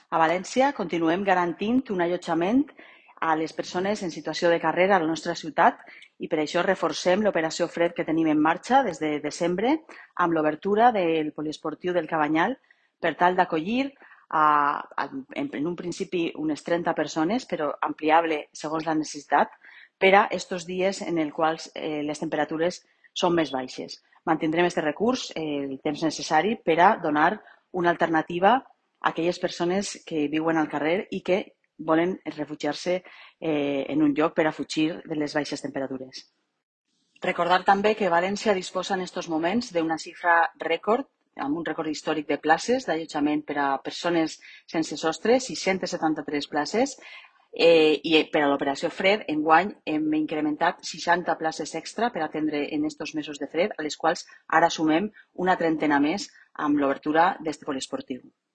A València continuem garantint un allotjament a les persones en situació de carrera a la nostra ciutat i per això reforcem l'operació Fred que tenim en marxa des de desembre amb l'obertura del poliesportiu del Cabanyal per tal d'acollir en un principi unes 30 persones, però ampliable segons la necessitat, per a estos dies en els quals les temperatures són més baixes. Mantindrem aquest recurs el temps necessari per a donar una alternativa a aquelles persones que viuen al carrer i que volen refugiar-se en un lloc per a fugir de les baixes temperatures. Recordar també que València disposa en aquests moments d'una xifra rècord, amb un rècord històric de places d'allotjament per a persones sense sostre, 673 places, i per a l'operació Fred, enguany hem incrementat 60 places extra per atendre en aquests mesos de fred, a les quals ara sumem una trentena més amb l'obertura d'aquest poliesportiu.